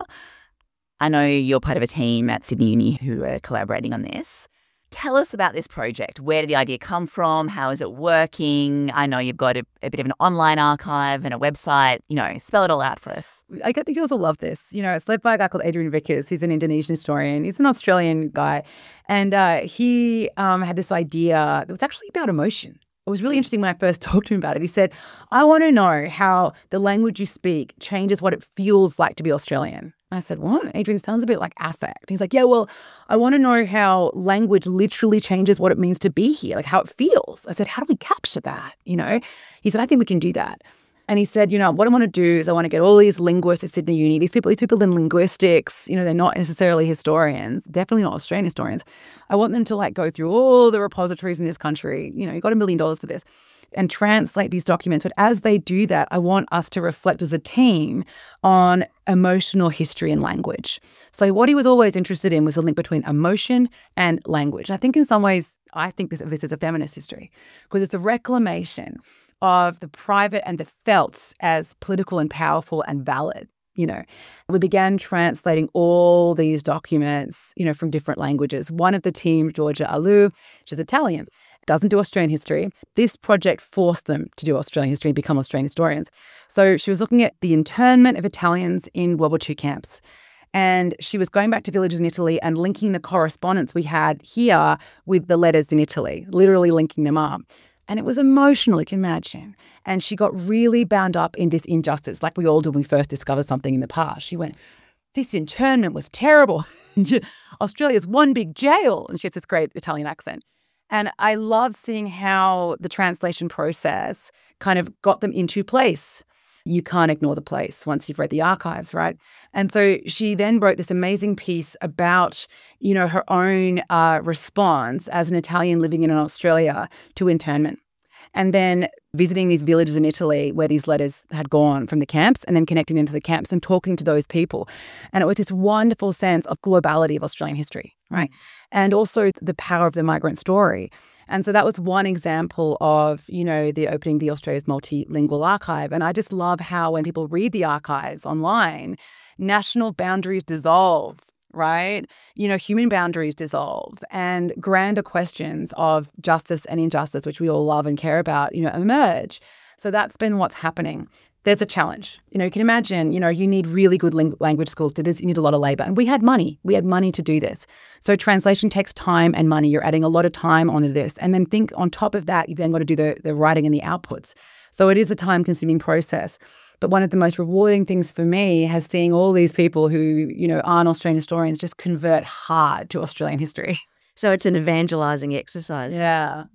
I know you're part of a team at Sydney Uni who are collaborating on this. Tell us about this project. Where did the idea come from? How is it working? I know you've got a, a bit of an online archive and a website. You know, spell it all out for us. I get the girls will love this. You know, it's led by a guy called Adrian Vickers. He's an Indonesian historian. He's an Australian guy. And uh, he um, had this idea that was actually about emotion. It was really interesting when I first talked to him about it. He said, I want to know how the language you speak changes what it feels like to be Australian. I said, what? Adrian, sounds a bit like affect. He's like, yeah, well, I want to know how language literally changes what it means to be here, like how it feels. I said, how do we capture that? You know, he said, I think we can do that. And he said, you know, what I want to do is I want to get all these linguists at Sydney Uni, these people, these people in linguistics, you know, they're not necessarily historians, definitely not Australian historians. I want them to like go through all the repositories in this country. You know, you got a million dollars for this, and translate these documents. But as they do that, I want us to reflect as a team on emotional history and language. So what he was always interested in was the link between emotion and language. And I think in some ways, I think this, this is a feminist history because it's a reclamation of the private and the felt as political and powerful and valid. You know, we began translating all these documents, you know, from different languages. One of the team, Georgia Alu, she's Italian, doesn't do Australian history. This project forced them to do Australian history and become Australian historians. So she was looking at the internment of Italians in World War Two camps. And she was going back to villages in Italy and linking the correspondence we had here with the letters in Italy, literally linking them up. And it was emotional, you can imagine. And she got really bound up in this injustice, like we all do when we first discover something in the past. She went, this internment was terrible. Australia's one big jail. And she has this great Italian accent. And I love seeing how the translation process kind of got them into place. You can't ignore the place once you've read the archives, right? And so she then wrote this amazing piece about, you know, her own uh, response as an Italian living in Australia to internment. And then visiting these villages in Italy where these letters had gone from the camps and then connecting into the camps and talking to those people. And it was this wonderful sense of globality of Australian history, right? And also the power of the migrant story. And so that was one example of, you know, the opening the Australia's Multilingual Archive. And I just love how when people read the archives online, national boundaries dissolve, right? You know, human boundaries dissolve and grander questions of justice and injustice, which we all love and care about, you know, emerge. So that's been what's happening. There's a challenge. You know, you can imagine, you know, you need really good ling- language schools to do this. You need a lot of labor. And we had money. We had money to do this. So translation takes time and money. You're adding a lot of time onto this. And then think on top of that, you've then got to do the, the writing and the outputs. So it is a time-consuming process. But one of the most rewarding things for me has seeing all these people who, you know, aren't Australian historians just convert hard to Australian history. So it's an evangelizing exercise. Yeah.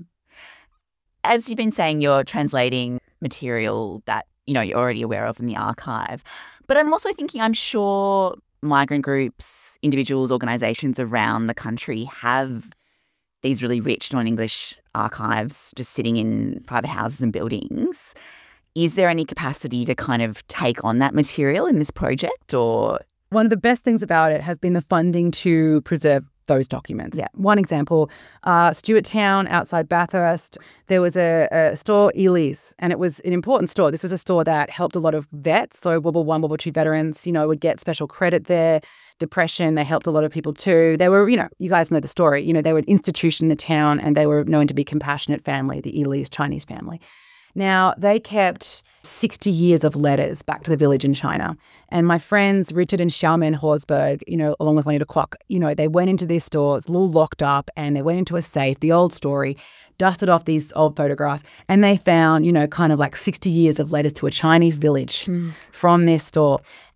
As you've been saying, you're translating material that, you know, you're already aware of in the archive. But I'm also thinking, I'm sure migrant groups, individuals, organisations around the country have these really rich non-English archives just sitting in private houses and buildings. Is there any capacity to kind of take on that material in this project, or? One of the best things about it has been the funding to preserve those documents. Yeah. One example, uh, Stuart Town outside Bathurst, there was a, a store, Ely's, and it was an important store. This was a store that helped a lot of vets. So World War One, World War Two veterans, you know, would get special credit there. Depression, they helped a lot of people too. They were, you know, you guys know the story. You know, they were an institution in the town and they were known to be a compassionate family, the Ely's Chinese family. Now, they kept sixty years of letters back to the village in China. And my friends, Richard and Xiaomen Horsberg, you know, along with Juanita Kwok, you know, they went into these stores, a little locked up, and they went into a safe, the old story, dusted off these old photographs, and they found, you know, kind of like sixty years of letters to a Chinese village mm. from their store.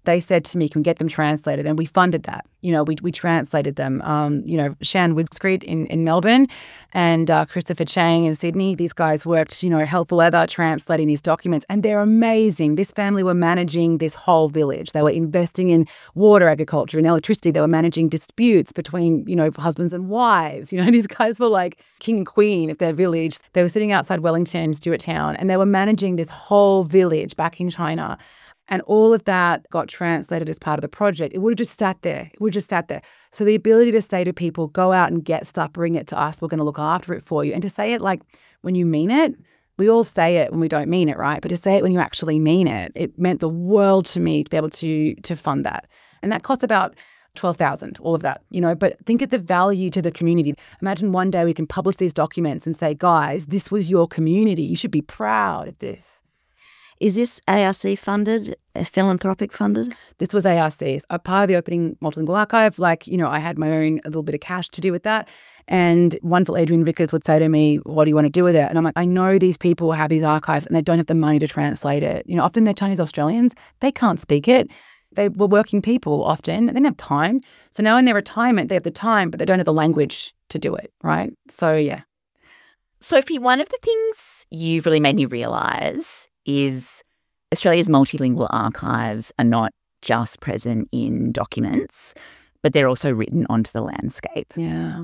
they said to me, can we get them translated? And we funded that. You know, we we translated them. Um, you know, Shan Widscreed in, in Melbourne and uh, Christopher Chang in Sydney. These guys worked, you know, hell for leather translating these documents. And they're amazing. This family were managing this whole village. They were investing in water, agriculture and electricity. They were managing disputes between, you know, husbands and wives. You know, these guys were like king and queen of their village. They were sitting outside Wellington, Stuart Town, and they were managing this whole village back in China. And all of that got translated as part of the project. It would have just sat there. It would have just sat there. So the ability to say to people, go out and get stuff, bring it to us, we're going to look after it for you. And to say it like when you mean it, we all say it when we don't mean it, right? But to say it when you actually mean it, it meant the world to me to be able to to fund that. And that costs about twelve thousand dollars, all of that, you know, but think of the value to the community. Imagine one day we can publish these documents and say, guys, this was your community. You should be proud of this. Is this A R C funded, uh, philanthropic funded? This was A R C. A part of the Opening Multilingual Archive, like, you know, I had my own a little bit of cash to do with that. And wonderful Adrian Vickers would say to me, what do you want to do with it? And I'm like, I know these people have these archives and they don't have the money to translate it. You know, often they're Chinese Australians. They can't speak it. They were working people often. They didn't have time. So now in their retirement, they have the time, but they don't have the language to do it, right? So, yeah. Sophie, one of the things you've really made me realise is Australia's multilingual archives are not just present in documents, but they're also written onto the landscape. Yeah.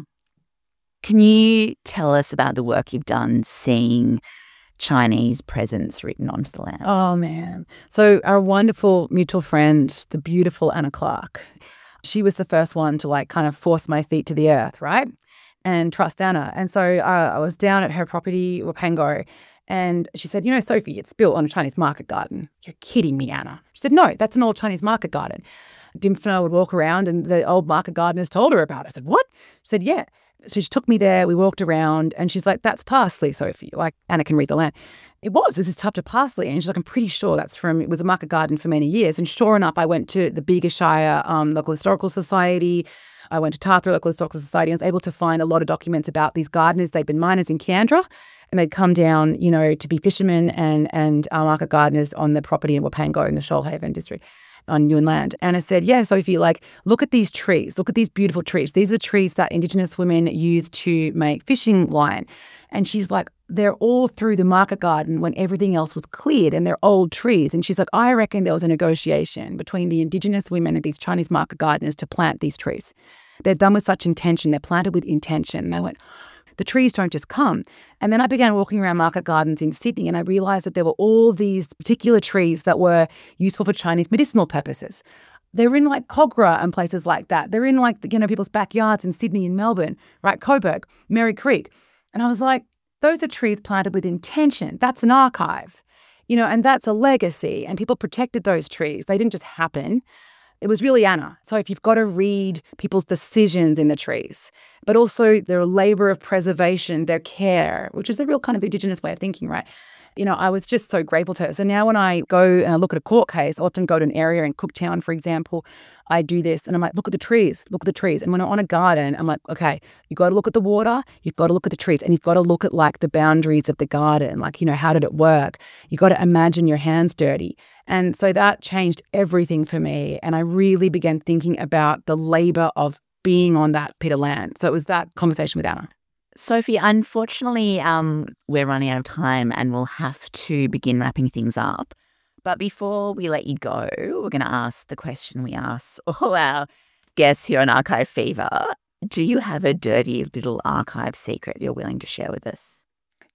Can you tell us about the work you've done seeing Chinese presence written onto the land? Oh, man. So our wonderful mutual friend, the beautiful Anna Clark, she was the first one to like kind of force my feet to the earth, right? And trust Anna. And so uh, I was down at her property, Wapango, and she said, you know, Sophie, it's built on a Chinese market garden. You're kidding me, Anna. She said, no, that's an old Chinese market garden. Dimphna would walk around and the old market gardeners told her about it. I said, what? She said, yeah. So she took me there. We walked around and she's like, that's parsley, Sophie. Like, Anna can read the land. It was. This is tub to parsley. And she's like, I'm pretty sure that's from, it was a market garden for many years. And sure enough, I went to the Bega Shire um, Local Historical Society. I went to Tathra Local Historical Society and was able to find a lot of documents about these gardeners. They'd been miners in Kiandra. And they'd come down, you know, to be fishermen and and uh, market gardeners on the property in Wapango in the Shoalhaven district on Yuen Land. And I said, yeah, Sophie, like, look at these trees. Look at these beautiful trees. These are trees that Indigenous women use to make fishing line. And she's like, they're all through the market garden when everything else was cleared and they're old trees. And she's like, I reckon there was a negotiation between the Indigenous women and these Chinese market gardeners to plant these trees. They're done with such intention. They're planted with intention. And I went, the trees don't just come. And then I began walking around market gardens in Sydney and I realised that there were all these particular trees that were useful for Chinese medicinal purposes. They're in like Kogarah and places like that. They're in like, you know, people's backyards in Sydney and Melbourne, right? Coburg, Merry Creek. And I was like, those are trees planted with intention. That's an archive, you know, and that's a legacy. And people protected those trees. They didn't just happen. It was really Anna. So if you've got to read people's decisions in the trees, but also their labour of preservation, their care, which is a real kind of Indigenous way of thinking, right? You know, I was just so grateful to her. So now when I go and I look at a court case, I often go to an area in Cooktown, for example, I do this and I'm like, look at the trees, look at the trees. And when I'm on a garden, I'm like, okay, you've got to look at the water, you've got to look at the trees, and you've got to look at like the boundaries of the garden. Like, you know, how did it work? You've got to imagine your hands dirty. And so that changed everything for me. And I really began thinking about the labour of being on that bit of land. So it was that conversation with Anna. Sophie, unfortunately, um, we're running out of time and we'll have to begin wrapping things up. But before we let you go, we're going to ask the question we ask all our guests here on Archive Fever. Do you have a dirty little archive secret you're willing to share with us?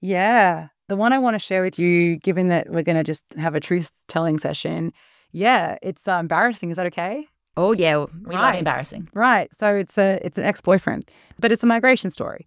Yeah. The one I want to share with you, given that we're going to just have a truth-telling session, yeah, it's uh, embarrassing. Is that okay? Oh, yeah. We right. love embarrassing. Right. So it's a it's an ex-boyfriend, but it's a migration story.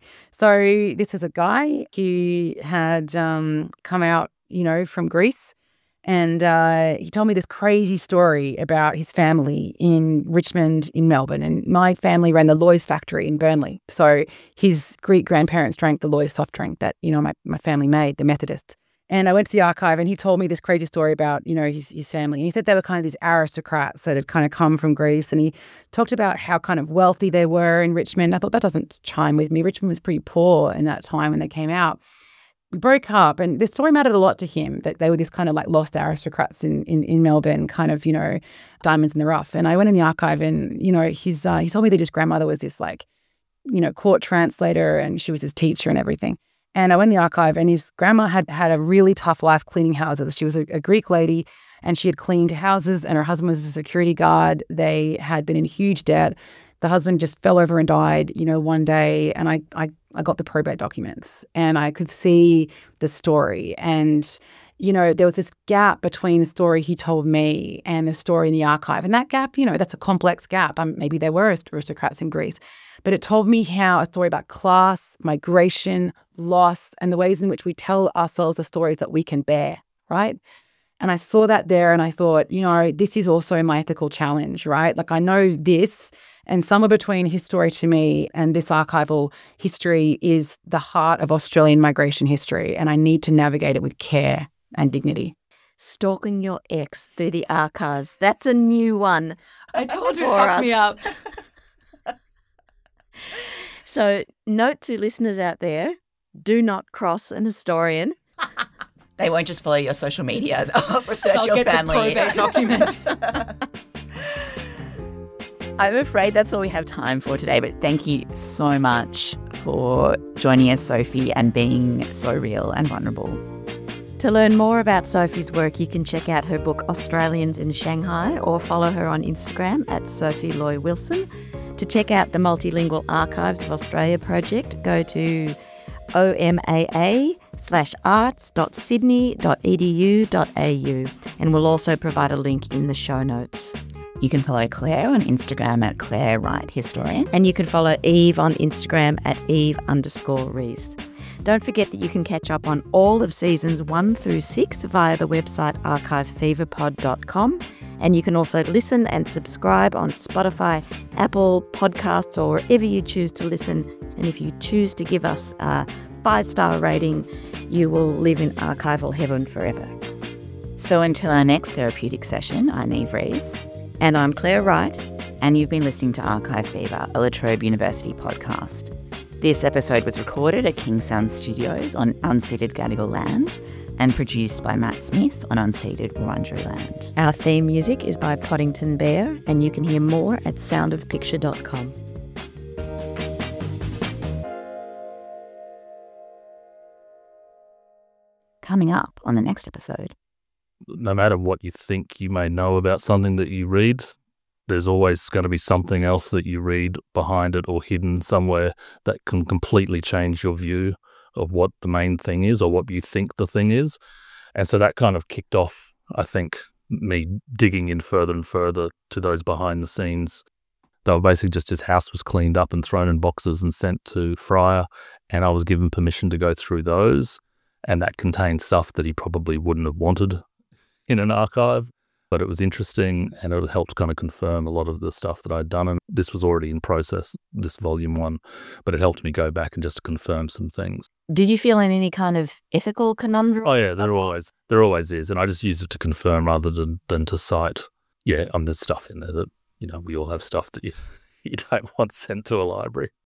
So this is a guy who had um, come out, you know, from Greece. And uh, he told me this crazy story about his family in Richmond in Melbourne. And my family ran the Loy's factory in Burnley. So his Greek grandparents drank the Loy's soft drink that, you know, my, my family made, the Methodists. And I went to the archive and he told me this crazy story about, you know, his, his family. And he said they were kind of these aristocrats that had kind of come from Greece. And he talked about how kind of wealthy they were in Richmond. I thought that doesn't chime with me. Richmond was pretty poor in that time when they came out. we broke up, and the story mattered a lot to him, that they were this kind of like lost aristocrats in, in, in Melbourne, kind of, you know, diamonds in the rough. And I went in the archive and, you know, his, uh, he told me that his grandmother was this like, you know, court translator, and she was his teacher and everything. And I went in the archive, and his grandma had had a really tough life cleaning houses. She was a, a Greek lady, and she had cleaned houses, and her husband was a security guard. They had been in huge debt. The husband just fell over and died, you know, one day. And I, I, I got the probate documents, and I could see the story. And, you know, there was this gap between the story he told me and the story in the archive. And that gap, you know, that's a complex gap. Um, maybe there were aristocrats in Greece. But it told me how a story about class, migration, loss, and the ways in which we tell ourselves the stories that we can bear, right? And I saw that there, and I thought, you know, this is also my ethical challenge, right? Like, I know this, and somewhere between his story to me and this archival history is the heart of Australian migration history, and I need to navigate it with care and dignity. Stalking your ex through the archives. That's a new one. I told you, for fuck us. me up. So, note to listeners out there, do not cross an historian. They won't just follow your social media. They'll research I'll your get family. the probate document. I'm afraid that's all we have time for today, but thank you so much for joining us, Sophie, and being so real and vulnerable. To learn more about Sophie's work, you can check out her book Australians in Shanghai, or follow her on Instagram at Sophie Loy Wilson. To check out the Multilingual Archives of Australia project, go to omaa slash arts dot sydney dot edu dot au, and we'll also provide a link in the show notes. You can follow Claire on Instagram at Claire Wright Historian. And you can follow Eve on Instagram at Eve underscore Rees. Don't forget that you can catch up on all of seasons one through six via the website archive fever pod dot com. And you can also listen and subscribe on Spotify, Apple Podcasts, or wherever you choose to listen. And if you choose to give us a five-star rating, you will live in archival heaven forever. So until our next therapeutic session, I'm Eve Rees. And I'm Claire Wright. And you've been listening to Archive Fever, a La Trobe University podcast. This episode was recorded at King Sound Studios on unceded Gadigal land and produced by Matt Smith on unceded Wurundjeri land. Our theme music is by Poddington Bear, and you can hear more at sound of picture dot com. Coming up on the next episode. No matter what you think you may know about something that you read, there's always going to be something else that you read behind it or hidden somewhere that can completely change your view of what the main thing is or what you think the thing is. And so that kind of kicked off, I think, me digging in further and further to those behind the scenes. They were basically just his house was cleaned up and thrown in boxes and sent to Fryer, and I was given permission to go through those, and that contained stuff that he probably wouldn't have wanted in an archive. But it was interesting, and it helped kind of confirm a lot of the stuff that I'd done. And this was already in process, this volume one, but it helped me go back and just confirm some things. Did you feel in any kind of ethical conundrum? Oh yeah, there always there always is, and I just use it to confirm rather than, than to cite. Yeah, um, there's stuff in there that, you know, we all have stuff that you, you don't want sent to a library.